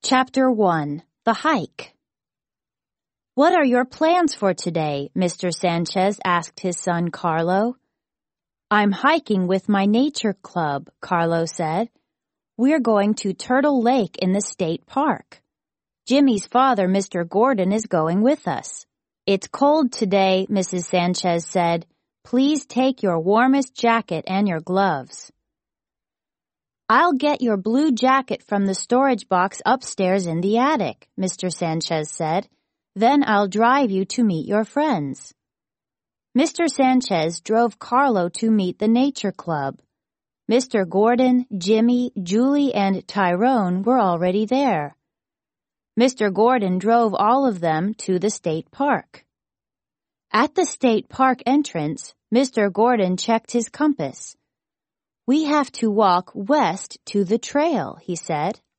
Chapter 1. The Hike. "What are your plans for today?" Mr. Sanchez asked his son Carlo. "I'm hiking with my nature club," Carlo said. "We're going to Turtle Lake in the state park. Jimmy's father, Mr. Gordon, is going with us." "It's cold today," Mrs. Sanchez said. "Please take your warmest jacket and your gloves." "I'll get your blue jacket from the storage box upstairs in the attic," Mr. Sanchez said. "Then I'll drive you to meet your friends." Mr. Sanchez drove Carlo to meet the nature club. Mr. Gordon, Jimmy, Julie, and Tyrone were already there. Mr. Gordon drove all of them to the state park. At the state park entrance, Mr. Gordon checked his compass. "We have to walk west to the trail," he said.